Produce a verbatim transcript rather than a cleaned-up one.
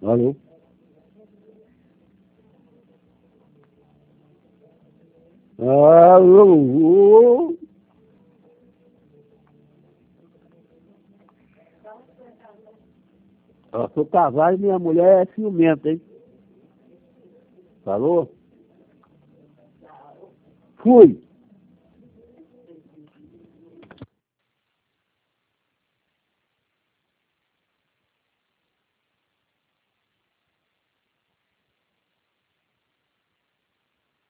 Alô? Alô? Eu sou casado e minha mulher é ciumenta, hein? Falou? Fui.